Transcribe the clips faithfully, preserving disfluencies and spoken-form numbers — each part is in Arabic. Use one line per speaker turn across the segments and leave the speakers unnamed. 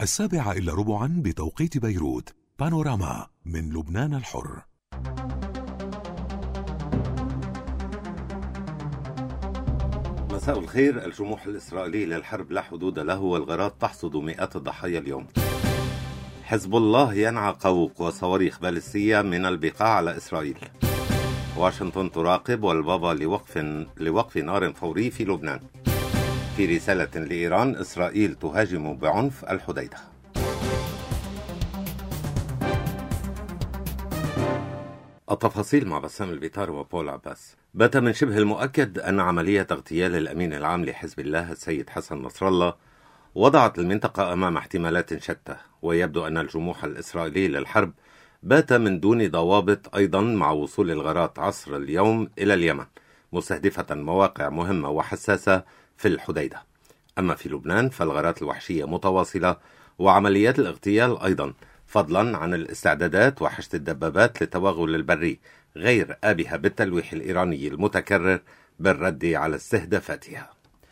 السابعة إلا ربعا بتوقيت بيروت. بانوراما من لبنان الحر.
مساء الخير. الجموح الإسرائيلي للحرب لا حدود له والغارات تحصد مئات الضحايا اليوم. حزب الله ينعى قوق وصواريخ باليستية من البقاع على إسرائيل. واشنطن تراقب والبابا لوقف, لوقف نار فوري في لبنان. في رسالة لإيران: إسرائيل تهاجم بعنف الحديدة. التفاصيل مع بسام البيطار وبول عباس. بات من شبه المؤكد أن عملية اغتيال الأمين العام لحزب الله السيد حسن نصر الله وضعت المنطقة أمام احتمالات شتى، ويبدو أن الجموح الإسرائيلي للحرب بات من دون ضوابط أيضا مع وصول الغارات عصر اليوم إلى اليمن، مستهدفة مواقع مهمة وحساسة في الحديدة. أما في لبنان فالغارات الوحشية متواصلة وعمليات الاغتيال أيضا، فضلا عن الاستعدادات وحشد الدبابات للتوغل البري غير آبهة بالتلويح الإيراني المتكرر بالرد على استهدافاتها.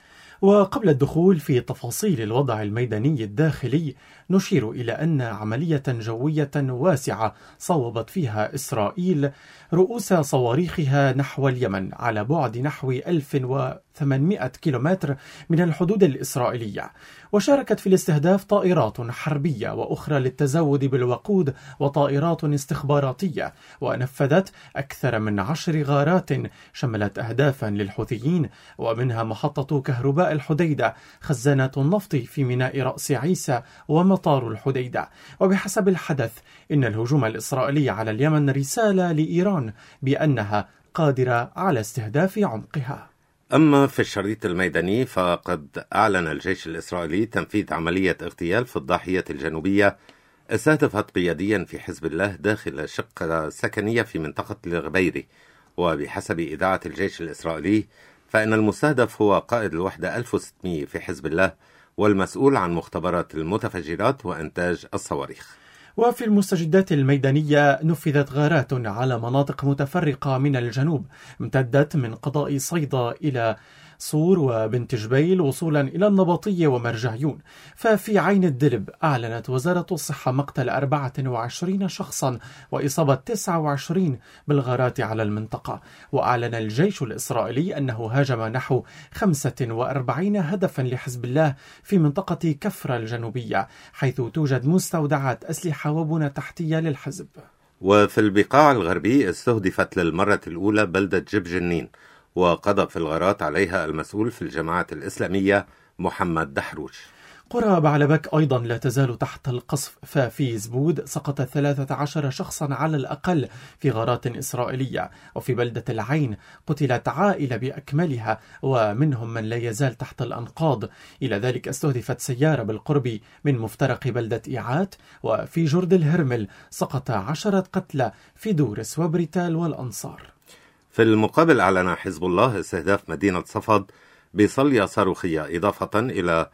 وقبل الدخول في تفاصيل الوضع الميداني الداخلي، نشير إلى أن عملية جوية واسعة صوبت فيها إسرائيل رؤوس صواريخها نحو اليمن على بعد نحو ألف وثمانمئة كيلومتر من الحدود الإسرائيلية، وشاركت في الاستهداف طائرات حربية وأخرى للتزود بالوقود وطائرات استخباراتية، ونفذت أكثر من عشر غارات شملت أهدافا للحوثيين، ومنها محطة كهرباء الحديدة، خزانات النفط في ميناء رأس عيسى، ومطار الحديدة. وبحسب الحدث إن الهجوم الإسرائيلي على اليمن رسالة لإيران بأنها قادرة على استهداف عمقها.
أما في الشريط الميداني فقد أعلن الجيش الإسرائيلي تنفيذ عملية اغتيال في الضاحية الجنوبية استهدفت قياديا في حزب الله داخل شقة سكنية في منطقة الغبيري. وبحسب إذاعة الجيش الإسرائيلي فإن المستهدف هو قائد الوحدة ألف وستمئة في حزب الله والمسؤول عن مختبرات المتفجرات وإنتاج الصواريخ.
وفي المستجدات الميدانية نفذت غارات على مناطق متفرقة من الجنوب، امتدت من قضاء صيدا إلى صور وبنت جبيل وصولا إلى النبطية ومرجعيون. ففي عين الدلب أعلنت وزارة الصحة مقتل أربعة وعشرين شخصا وإصابة تسعة وعشرين بالغارات على المنطقة. وأعلن الجيش الإسرائيلي أنه هاجم نحو خمسة وأربعين هدفا لحزب الله في منطقة كفر الجنوبية، حيث توجد مستودعات أسلحة وبنى تحتية للحزب.
وفي البقاع الغربي استهدفت للمرة الأولى بلدة جب جنين، وقضى في الغارات عليها المسؤول في الجماعة الإسلامية محمد دحروش.
قرى بعلبك أيضا لا تزال تحت القصف، ففي زبود سقط ثلاثة عشر شخصا على الأقل في غارات إسرائيلية. وفي بلدة العين قتلت عائلة بأكملها ومنهم من لا يزال تحت الأنقاض. إلى ذلك استهدفت سيارة بالقرب من مفترق بلدة إيعات. وفي جرد الهرمل سقط عشرة قتلى في دورس وبريتال والأنصار.
في المقابل أعلن حزب الله استهداف مدينة صفد بصلية صاروخية إضافة إلى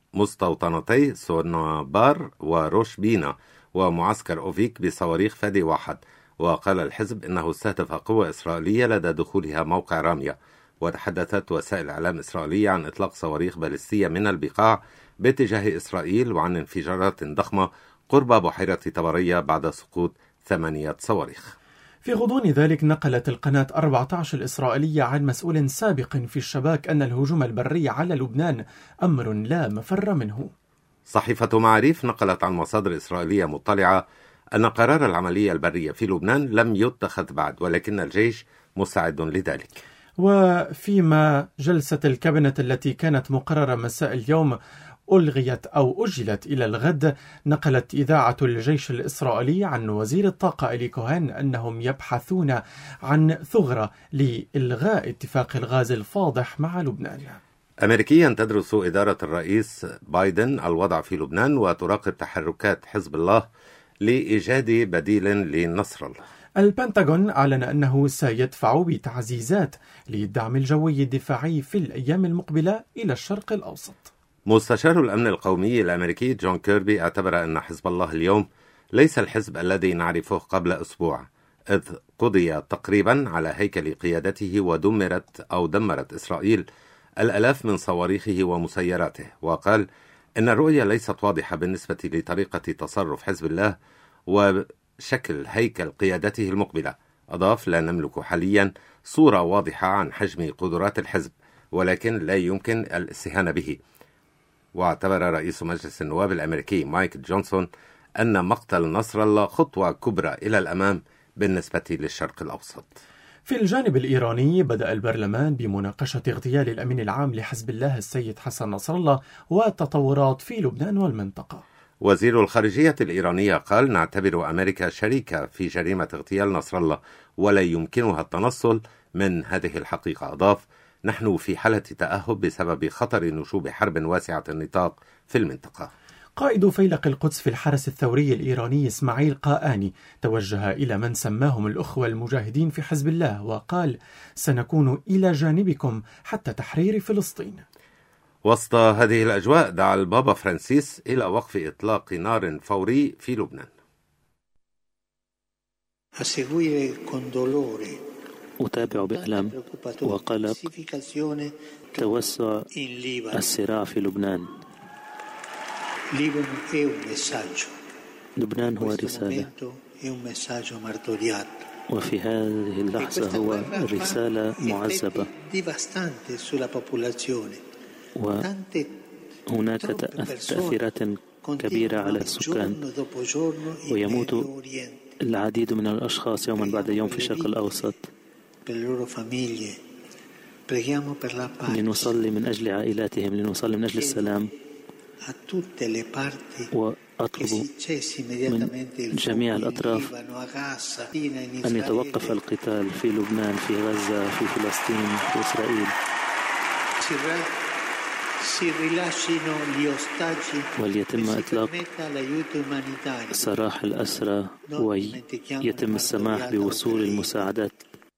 مستوطنتي سونابار وروش بينا ومعسكر أوفيك بصواريخ فادي واحد. وقال الحزب إنه استهدف قوة إسرائيلية لدى دخولها موقع رامية. وتحدثت وسائل إعلام إسرائيلية عن إطلاق صواريخ باليستية من البقاع باتجاه إسرائيل وعن انفجارات ضخمة قرب بحيرة طبرية بعد سقوط ثمانية صواريخ.
في غضون ذلك نقلت القناة أربعة عشر الإسرائيلية عن مسؤول سابق في الشباك أن الهجوم البري على لبنان أمر لا مفر منه.
صحيفة معاريف نقلت عن مصادر إسرائيلية مطلعة أن قرار العملية البرية في لبنان لم يتخذ بعد، ولكن الجيش مستعد لذلك.
وفيما جلسة الكابينت التي كانت مقررة مساء اليوم ألغيت أو أجلت إلى الغد، نقلت إذاعة الجيش الإسرائيلي عن وزير الطاقة إلي كوهن أنهم يبحثون عن ثغرة لإلغاء اتفاق الغاز الفاضح مع لبنان.
أمريكيا تدرس إدارة الرئيس بايدن الوضع في لبنان وتراقب تحركات حزب الله لإيجاد بديل لنصر الله.
البنتاغون أعلن أنه سيدفع بتعزيزات للدعم الجوي الدفاعي في الأيام المقبلة إلى الشرق الأوسط.
مستشار الأمن القومي الأمريكي جون كيربي اعتبر أن حزب الله اليوم ليس الحزب الذي نعرفه قبل أسبوع، إذ قضي تقريبا على هيكل قيادته ودمرت أو دمرت إسرائيل الألاف من صواريخه ومسيراته. وقال إن الرؤية ليست واضحة بالنسبة لطريقة تصرف حزب الله وشكل هيكل قيادته المقبلة. أضاف: لا نملك حاليا صورة واضحة عن حجم قدرات الحزب، ولكن لا يمكن الاستهانة به. واعتبر رئيس مجلس النواب الأمريكي مايك جونسون أن مقتل نصر الله خطوة كبرى إلى الأمام بالنسبة للشرق الأوسط.
في الجانب الإيراني، بدأ البرلمان بمناقشة اغتيال الأمين العام لحزب الله السيد حسن نصر الله والتطورات في لبنان والمنطقة.
وزير الخارجية الإيرانية قال: نعتبر أمريكا شريكة في جريمة اغتيال نصر الله ولا يمكنها التنصل من هذه الحقيقة. أضاف: نحن في حالة تأهب بسبب خطر نشوب حرب واسعة النطاق في المنطقة.
قائد فيلق القدس في الحرس الثوري الإيراني إسماعيل قاآني توجه إلى من سماهم الأخوة المجاهدين في حزب الله وقال: سنكون إلى جانبكم حتى تحرير فلسطين.
وسط هذه الأجواء دعا البابا فرانسيس إلى وقف إطلاق نار فوري في لبنان.
أتابع بألم وقلق توسع الصراع في لبنان. لبنان هو رسالة، وفي هذه اللحظة هو رسالة معذبة، وهناك تأثيرات كبيرة على السكان، ويموت العديد من الأشخاص يوما بعد يوم في الشرق الأوسط. لنصلي من أجل عائلاتهم، لنصلي من أجل السلام، وأطلب من جميع الأطراف أن يتوقف القتال في لبنان، في غزة، في فلسطين، في إسرائيل، وليتم إطلاق سراح الأسرى ويتم السماح بوصول المساعدات.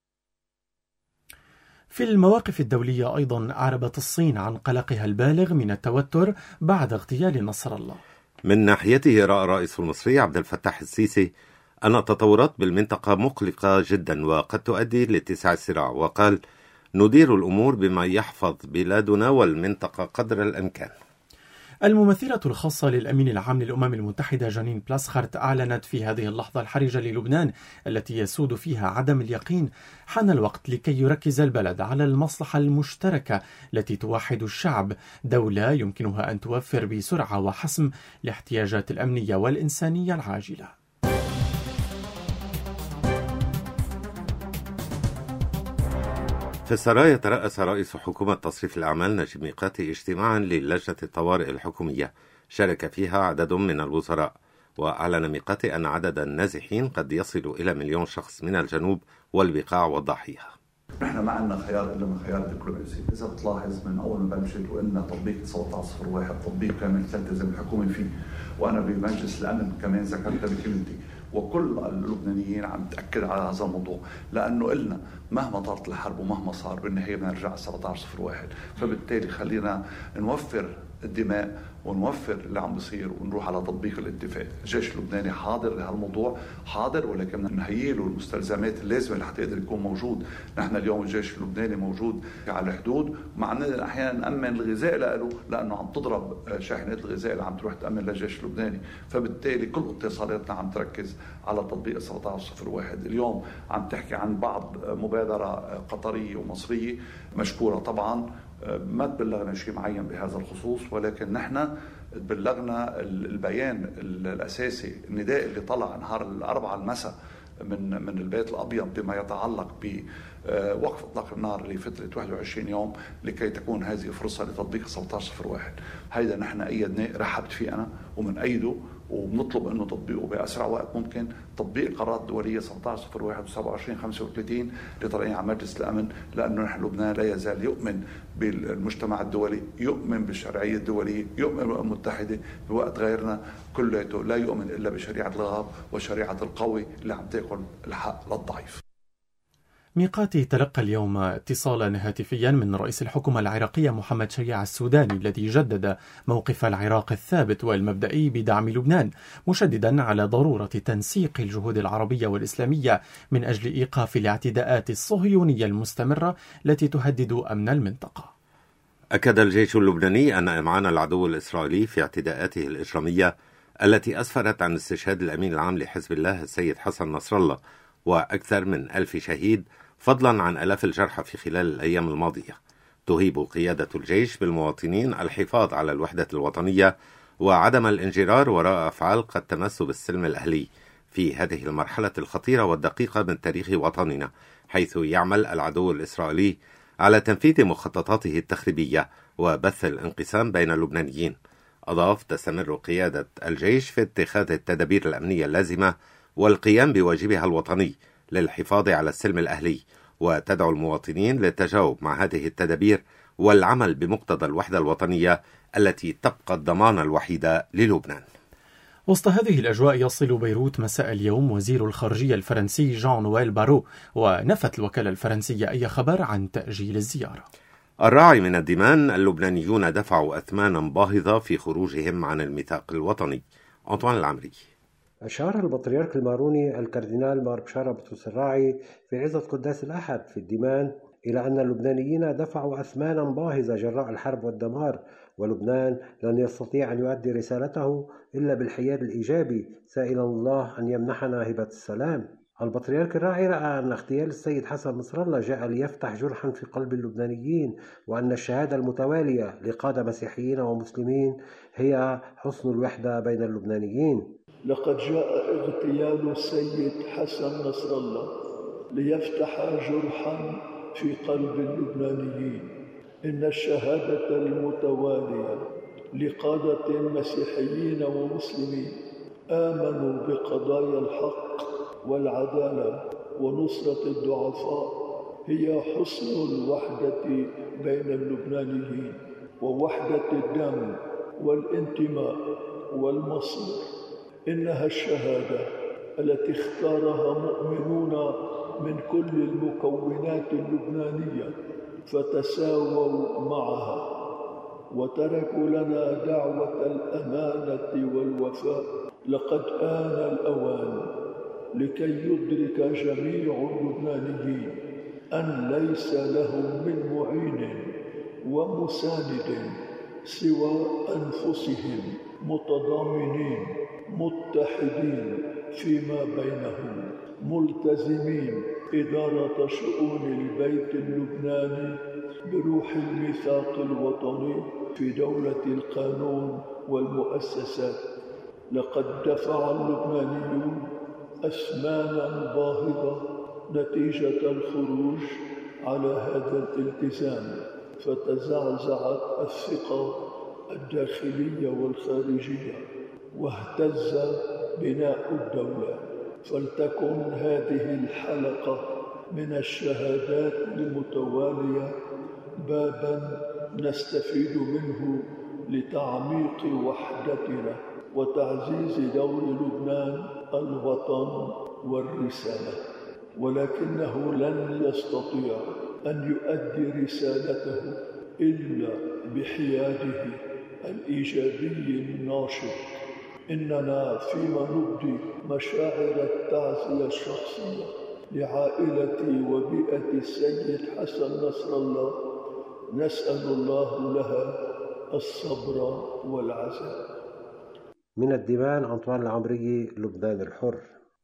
في المواقف الدولية أيضا أعربت الصين عن قلقها البالغ من التوتر بعد اغتيال نصر الله.
من ناحيته رأى الرئيس المصري عبد الفتاح السيسي أن التطورات بالمنطقة مقلقة جدا وقد تؤدي لاتساع الصراع، وقال: ندير الأمور بما يحفظ بلادنا والمنطقة قدر الإمكان.
الممثلة الخاصة للأمين العام للأمم المتحدة جانين بلاسخارت أعلنت في هذه اللحظة الحرجة للبنان التي يسود فيها عدم اليقين حان الوقت لكي يركز البلد على المصلحة المشتركة التي توحد الشعب، دولة يمكنها أن توفر بسرعة وحسم الاحتياجات الأمنية والإنسانية العاجلة.
في السرايا ترأس رئيس حكومة تصريف الأعمال نجيب ميقاتي اجتماعا للجنة الطوارئ الحكومية شارك فيها عدد من الوزراء، وأعلن ميقاتي أن عدد النازحين قد يصل إلى مليون شخص من الجنوب والبقاع والضاحية.
نحن ما عندنا خيار إلا من خيار الدبلوماسي. إذا بتلاحظ من أول ما بلشت وإن تطبيق سبعة عشر صفر واحد تطبيق كامل تلتزم الحكومة فيه، وأنا بمجلس الأمن كمان ذكرتها بكلمتي، وكل اللبنانيين عم تأكد على هذا الموضوع، لأنه قلنا مهما طالت الحرب ومهما صار بالنهاية بنرجع سبعة عشر صفر واحد، فبالتالي خلينا نوفر الدماء ونوفر اللي عم بيصير ونروح على تطبيق الاتفاق. الجيش اللبناني حاضر لهالموضوع، حاضر، ولكن نهيئ له المستلزمات اللازمه لحتى يقدر يكون موجود. نحن اليوم الجيش اللبناني موجود على الحدود، مع اننا احيانا نامن الغذاء له لانه عم تضرب شاحنات الغذاء اللي عم تروح تامن للجيش اللبناني، فبالتالي كل اتصالاتنا عم تركز على تطبيق سبعة عشر صفر واحد. اليوم عم تحكي عن بعض مبادره قطريه ومصريه مشكوره طبعا، ما تبلغنا شيء معين بهذا الخصوص، ولكن نحن تبلغنا البيان الأساسي، النداء اللي طلع نهار الأربعاء المساء من من البيت الأبيض بما يتعلق بوقف إطلاق النار لفترة واحد وعشرين يوم لكي تكون هذه فرصة لتطبيق سبعة عشر صفر واحد. هيدا نحن أيدناه، رحبت فيه أنا ومن أيده، وبنطلب انه تطبيقه باسرع وقت ممكن، تطبيق القرارات الدوليه سبعة عشر صفر واحد وسبعة وعشرين خمسة وثلاثين لطرحها على مجلس الامن، لانه نحن لبنان لا يزال يؤمن بالمجتمع الدولي، يؤمن بالشرعيه الدوليه، يؤمن بالامم المتحده، بوقت غيرنا كلياته لا يؤمن الا بشريعه الغاب وشريعه القوي اللي عم تاكل الحق للضعيف.
ميقاتي تلقى اليوم اتصالا هاتفيا من رئيس الحكومة العراقية محمد شيع السوداني الذي جدد موقف العراق الثابت والمبدئي بدعم لبنان، مشددا على ضرورة تنسيق الجهود العربية والإسلامية من أجل إيقاف الاعتداءات الصهيونية المستمرة التي تهدد أمن المنطقة.
أكد الجيش اللبناني أن إمعان العدو الإسرائيلي في اعتداءاته الإجرامية التي أسفرت عن استشهاد الأمين العام لحزب الله السيد حسن نصر الله وأكثر من ألف شهيد فضلا عن آلاف الجرحى في خلال الأيام الماضية تهيب قيادة الجيش بالمواطنين الحفاظ على الوحدة الوطنية وعدم الانجرار وراء أفعال قد تمس بالسلم الأهلي في هذه المرحلة الخطيرة والدقيقة من تاريخ وطننا، حيث يعمل العدو الإسرائيلي على تنفيذ مخططاته التخريبية وبث الانقسام بين اللبنانيين. أضاف: تستمر قيادة الجيش في اتخاذ التدابير الأمنية اللازمة والقيام بواجبها الوطني للحفاظ على السلم الأهلي، وتدعو المواطنين للتجاوب مع هذه التدابير والعمل بمقتضى الوحدة الوطنية التي تبقى الضمانة الوحيدة للبنان.
وسط هذه الأجواء يصل بيروت مساء اليوم وزير الخارجية الفرنسي جان نويل بارو، ونفت الوكالة الفرنسية أي خبر عن تأجيل الزيارة.
الراعي من الدمان: اللبنانيون دفعوا أثمانا باهظة في خروجهم عن الميثاق الوطني. أنطوان العمري.
أشار البطريرك الماروني الكاردينال مار بشارة بطرس الراعي في عظة قداس الأحد في الدمان إلى أن اللبنانيين دفعوا أثمانا باهظة جراء الحرب والدمار، ولبنان لن يستطيع أن يؤدي رسالته إلا بالحياد الإيجابي، سائلا الله أن يمنحنا هبة السلام. البطريرك الراعي رأى أن اغتيال السيد حسن نصر الله جاء ليفتح جرحا في قلب اللبنانيين، وأن الشهادة المتوالية لقادة مسيحيين ومسلمين هي حسن الوحدة بين اللبنانيين.
لقد جاء اغتيال السيد حسن نصر الله ليفتح جرحا في قلب اللبنانيين. إن الشهادة المتوالية لقادة مسيحيين ومسلمين آمنوا بقضايا الحق والعدالة ونصرة الضعفاء هي حسن الوحدة بين اللبنانيين ووحدة الدم والانتماء والمصير. إنها الشهادة التي اختارها مؤمنون من كل المكونات اللبنانية فتساووا معها وتركوا لنا دعوة الأمانة والوفاء. لقد آن الأوان لكي يدرك جميع اللبنانيين أن ليس لهم من معين ومساند سوى أنفسهم، متضامنين متحدين فيما بينهم، ملتزمين إدارة شؤون البيت اللبناني بروح الميثاق الوطني في دولة القانون والمؤسسات. لقد دفع اللبنانيون أثمانا باهظة نتيجة الخروج على هذا الالتزام، فتزعزعت الثقة الداخلية والخارجية واهتز بناء الدولة. فلتكن هذه الحلقة من الشهادات المتوالية بابا نستفيد منه لتعميق وحدتنا وتعزيز دور لبنان الوطن والرسالة، ولكنه لن يستطيع أن يؤدي رسالته إلا بحياده الإيجابي الناشط. إننا فيما نبدي مشاعر التعزية الشخصية لعائلة وبيئة السيد حسن نصر الله نسأل الله لها الصبر والعزاء.
من الديوان أنطوان العمري، لبنان الحر.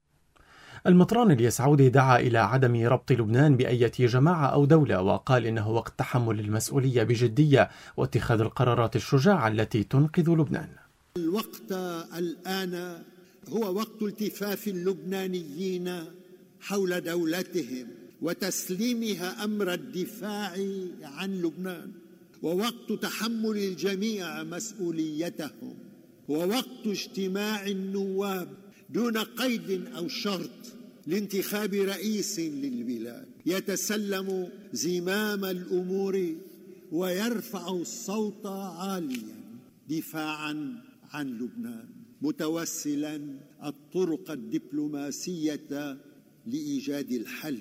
المطران الياس عودة دعا إلى عدم ربط لبنان بأية جماعة أو دولة، وقال إنه وقت تحمل المسؤولية بجدية واتخاذ القرارات الشجاعة التي تنقذ لبنان.
الوقت الآن هو وقت التفاف اللبنانيين حول دولتهم وتسليمها أمر الدفاع عن لبنان، ووقت تحمل الجميع مسؤوليتهم، ووقت اجتماع النواب دون قيد أو شرط لانتخاب رئيس للبلاد يتسلم زمام الأمور ويرفع الصوت عاليا دفاعا عن لبنان، متوسلا الطرق الدبلوماسية لإيجاد الحل،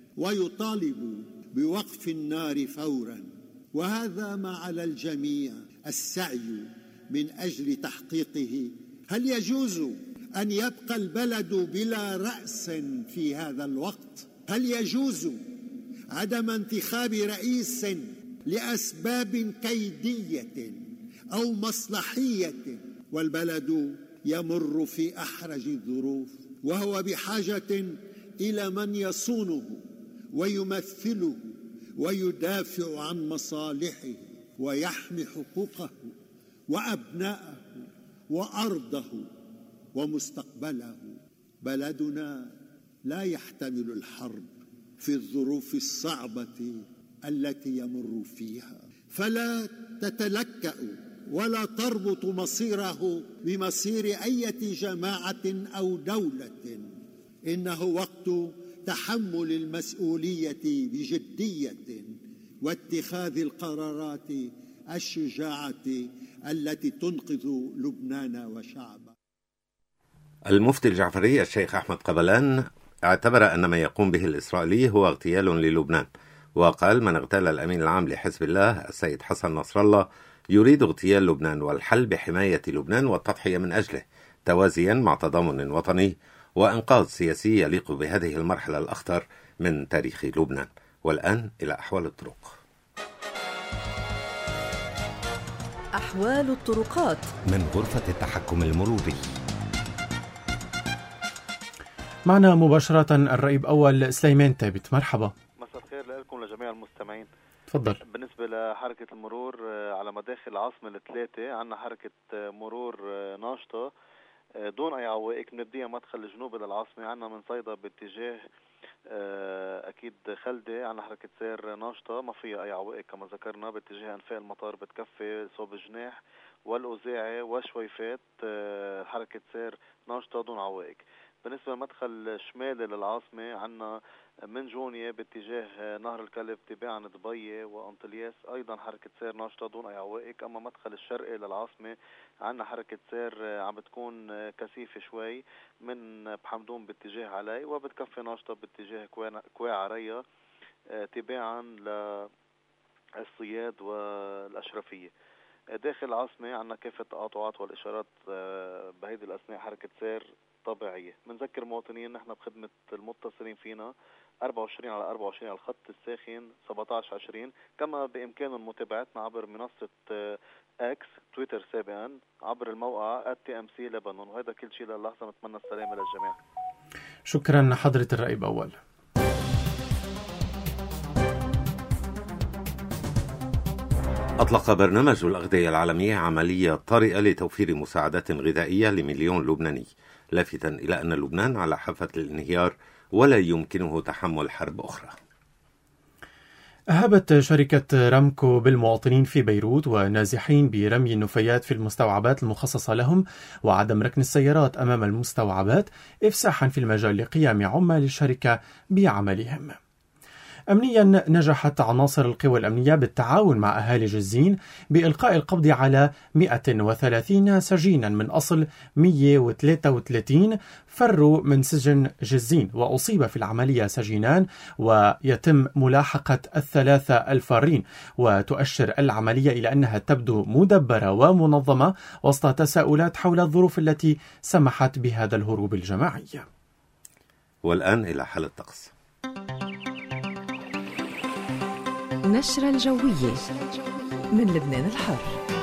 ويطالب بوقف النار فورا. وهذا ما على الجميع السعي من أجل تحقيقه. هل يجوز أن يبقى البلد بلا رأس في هذا الوقت؟ هل يجوز عدم انتخاب رئيس لأسباب كيدية أو مصلحية، والبلد يمر في أحرج الظروف، وهو بحاجة إلى من يصونه ويمثله ويدافع عن مصالحه ويحمي حقوقه وأبناءه وأرضه ومستقبله. بلدنا لا يحتمل الحرب في الظروف الصعبة التي يمر فيها، فلا تتلكأ ولا تربط مصيره بمصير أي جماعة أو دولة. إنه وقت تحمل المسؤولية بجدية واتخاذ القرارات الشجاعة التي تنقذ لبنان وشعبه.
المفتي الجعفري الشيخ أحمد قبلان اعتبر أن ما يقوم به الإسرائيلي هو اغتيال للبنان، وقال من اغتال الأمين العام لحزب الله السيد حسن نصر الله يريد اغتيال لبنان والحل بحماية لبنان والتضحية من أجله، توازيا مع تضامن وطني وإنقاذ سياسي يليق بهذه المرحلة الأخطر من تاريخ لبنان. والآن إلى أحوال الطرق.
أحوال الطرقات
من غرفة التحكم المروري.
معنا مباشرة الرئيب أول سليمان ثابت، مرحبا.
مساء الخير لكم لجميع المستمعين.
تفضل.
بالنسبة لحركة المرور على مداخل العاصمة الثلاثة عندنا حركة مرور ناشطة دون أي عوائق مبدئيا مدخل الجنوب للعاصمة. عندنا من صيدا باتجاه أكيد خلدة عندنا حركة سير ناشطة ما فيها أي عوائق كما ذكرنا. باتجاه أنفاق المطار بتكفي صوب جناح والأوزاعي وشويفات حركة سير ناشطة دون عوائق. بالنسبة لمدخل شمالي للعاصمة عندنا من جونية باتجاه نهر الكلب تباعا دبي وأنطلياس أيضا حركة سير ناشطة دون أي عوائق. أما مدخل الشرقي للعاصمة عندنا حركة سير عم بتكون كثيفة شوي من بحمدون باتجاه علي وبتكفي ناشطة باتجاه كواع عرية تباعا للصياد والأشرفية. داخل العاصمة عندنا كافة التقاطعات والإشارات بهيدي الأثناء حركة سير طبيعية. بنذكر المواطنين نحن بخدمة المتصلين فينا أربعة وعشرين على أربعة وعشرين على الخط الساخن سبعة عشر عشرين، كما بإمكانهم متابعتنا عبر منصة اكس تويتر سابقا عبر الموقع آت تي إم سي لبنان. وهذا كل شيء للحظة. نتمنى السلامة للجميع.
شكرا حضرة الرئيب أول.
أطلق برنامج الأغذية العالمية عملية طارئة لتوفير مساعدات غذائية لمليون لبناني، لافتا إلى أن لبنان على حافة الانهيار ولا يمكنه تحمل حرب أخرى.
أهبت شركة رامكو بالمواطنين في بيروت ونازحين برمي النفايات في المستوعبات المخصصة لهم وعدم ركن السيارات أمام المستوعبات إفساحا في المجال لقيام عمال الشركة بعملهم. أمنيا نجحت عناصر القوى الأمنية بالتعاون مع أهالي جزين بإلقاء القبض على مئة وثلاثين سجينا من أصل مئة وثلاثة وثلاثين فروا من سجن جزين، وأصيب في العملية سجينان ويتم ملاحقة الثلاثة الفارين. وتؤشر العملية إلى أنها تبدو مدبرة ومنظمة وسط تساؤلات حول الظروف التي سمحت بهذا الهروب الجماعي.
والآن إلى حالة الطقس.
نشرة الجوية من لبنان الحر.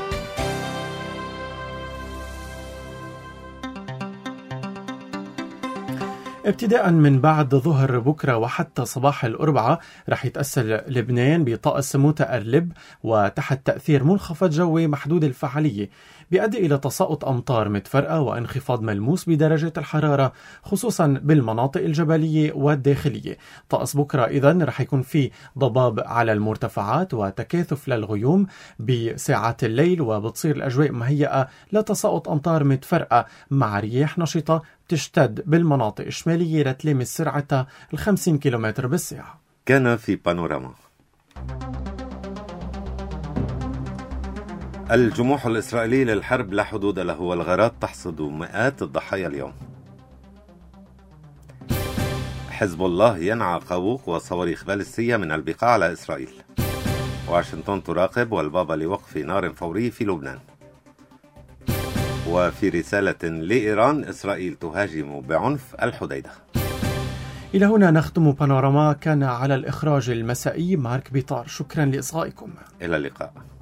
ابتداء من بعد ظهر بكرة وحتى صباح الأربعاء رح يتأثر لبنان بطقس متقلب وتحت تأثير منخفض جوي محدود الفعالية بيؤدي إلى تساقط أمطار متفرقة وانخفاض ملموس بدرجة الحرارة خصوصا بالمناطق الجبلية والداخلية. طقس بكرة إذن رح يكون فيه ضباب على المرتفعات وتكاثف للغيوم بساعات الليل، وبتصير الأجواء مهيئة لتساقط أمطار متفرقة مع رياح نشطة تشتد بالمناطق الشمالية لتلامس سرعتها الخمسين كيلومتر بالساعة.
كان في بانوراما. الجموح الإسرائيلي للحرب لا حدود له والغارات تحصد مئات الضحايا اليوم. حزب الله ينعى قاووق وصواريخ باليستية من البقاع على إسرائيل. واشنطن تراقب والبابا لوقف نار فوري في لبنان. وفي رسالة لإيران إسرائيل تهاجم بعنف الحديدة.
إلى هنا نختم بانوراما. كان على الإخراج المسائي مارك بيطار. شكرا لإصغائكم.
إلى اللقاء.